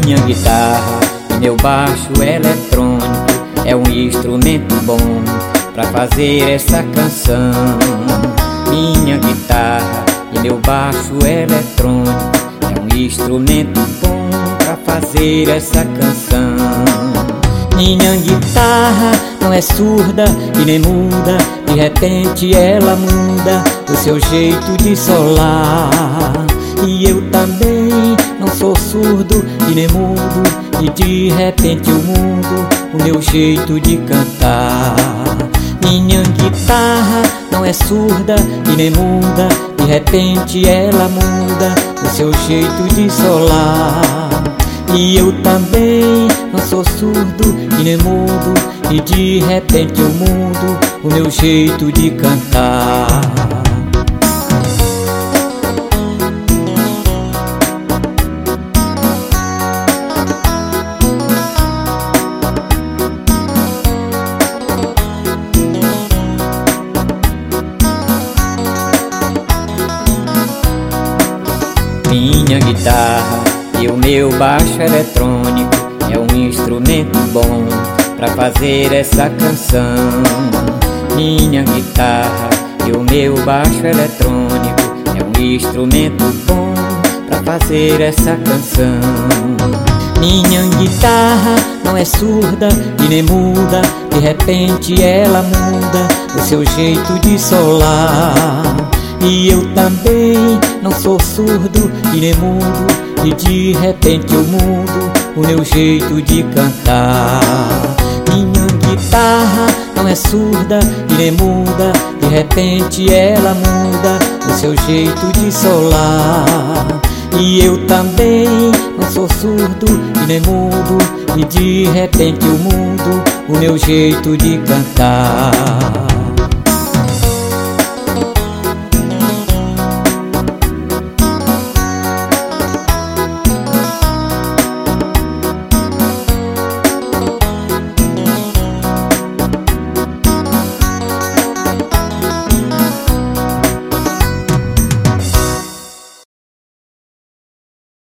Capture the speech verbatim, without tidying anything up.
Minha guitarra e meu baixo eletrônico é um instrumento bom pra fazer essa canção. Minha guitarra e meu baixo eletrônico é um instrumento bom pra fazer essa canção. Minha guitarra não é surda e nem muda, de repente ela muda o seu jeito de solar. E eu também não sou surdo e nem mudo, e de repente eu mudo o meu jeito de cantar. Minha guitarra não é surda e nem muda, de repente ela muda o seu jeito de solar. E eu também não sou surdo e nem mudo, e de repente eu mudo o meu jeito de cantar. Minha guitarra e o meu baixo eletrônico é um instrumento bom pra fazer essa canção. Minha guitarra e o meu baixo eletrônico é um instrumento bom pra fazer essa canção. Minha guitarra não é surda e nem muda, de repente ela muda o seu jeito de solar. E eu também não sou surdo e nem mudo, e de repente eu mudo o meu jeito de cantar. Minha guitarra não é surda e nem muda, de repente ela muda o seu jeito de solar. E eu também não sou surdo e nem mudo, e de repente eu mudo o meu jeito de cantar.